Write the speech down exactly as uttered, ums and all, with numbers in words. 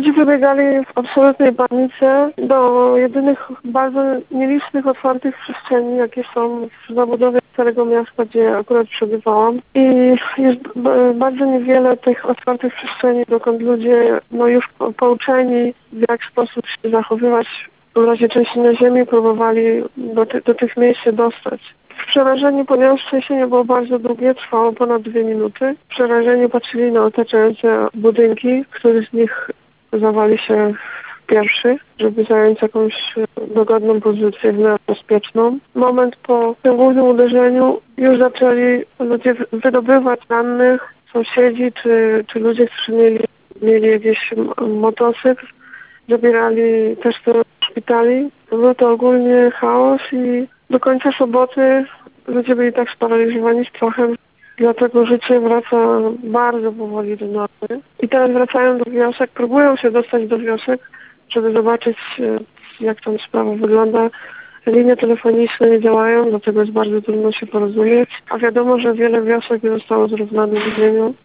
Ludzie wybiegali w absolutnej panice do jedynych bardzo nielicznych otwartych przestrzeni, jakie są w zabudowie Starego Miasta, gdzie akurat przebywałam. I jest b- bardzo niewiele tych otwartych przestrzeni, dokąd ludzie no już po- pouczeni, w jak sposób się zachowywać w razie trzęsienia ziemi, próbowali do, ty- do tych miejsc się dostać. Przerażenie, ponieważ trzęsienie było bardzo długie, trwało ponad dwie minuty. Przerażeni patrzyli na otaczające budynki, który z nich zawali się pierwszy, żeby zająć jakąś dogodną pozycję w miarę bezpieczną. Moment po tym głównym uderzeniu już zaczęli ludzie wy- wydobywać rannych, sąsiedzi czy, czy ludzie, którzy mieli, mieli jakiś m- motocykl, zabierali też do szpitali. Był to ogólnie chaos i do końca soboty ludzie byli tak sparaliżowani strachem, dlatego życie wraca bardzo powoli do normy. I teraz wracają do wiosek, próbują się dostać do wiosek, żeby zobaczyć, e, jak tam sprawa wygląda. Linie telefoniczne nie działają, dlatego jest bardzo trudno się porozumieć. A wiadomo, że wiele wiosek zostało zrównanych z ziemią.